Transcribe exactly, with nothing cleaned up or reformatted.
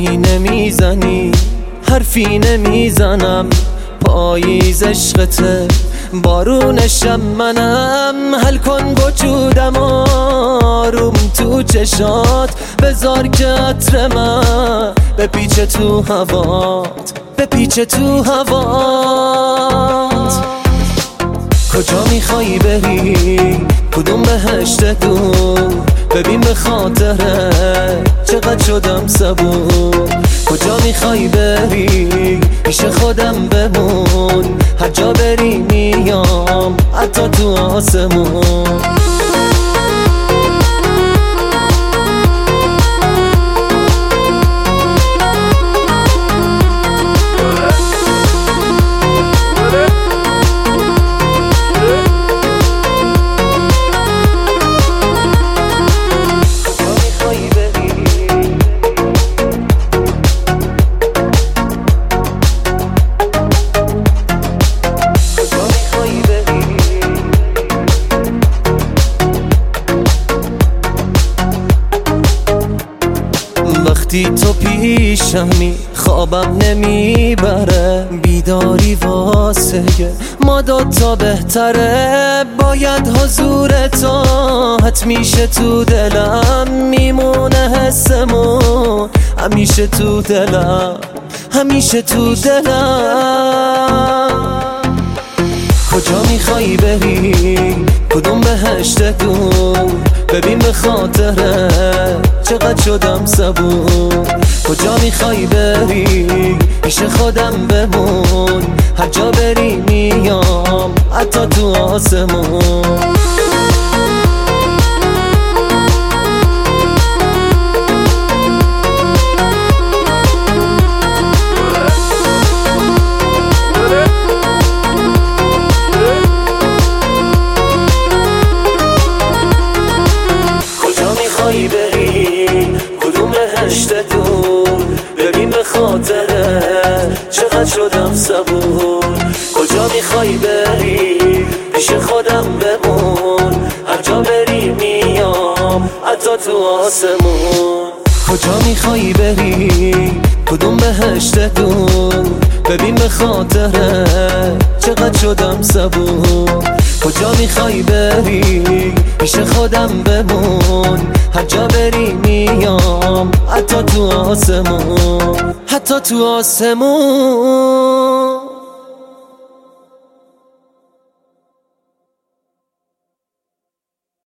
حرفی نمیزنی حرفی نمیزنم، پاییز عشقته بارونشم منم. حل کن وجودم آروم تو چشات، بذار که عطر من بپیچه تو هوات، بپیچه تو هوات. کجا میخوایی بری؟ کدوم بهشت دور؟ ببین به خاطره چقدر شدم صبور. کجا میخوایی بری؟ پیش خودم بمون، هر جا بری میام حتی تو آسمون. وقتی تو پیشمی خوابم نمیبره، بیداری واسه ما دوتا بهتره. باید حضور تو حتمیشه تو دلم، میمونه حسمون همیشه تو دلم، همیشه تو دلم. کجا میخوایی بری؟ کدوم بهشت دور؟ ببین به خاطره چقدر شدم صبور. کجا میخوایی بری؟ پیش خودم بمون، هر جا بری میام حتی تو آسمون. بری کدوم بهشت دور؟ ببین به خاطره چقدر شدم صبور. کجا میخوایی بری؟ پیش خودم بمون، هر جا بری میام حتی تو آسمون. کجا میخوایی بری؟ کدوم بهشت دور؟ ببین به خاطره چقدر شدم صبور. کجا میخوایی بری؟ پیش خودم بمون، هر جا بری میام حتی تو آسمون، حتی تو آسمون.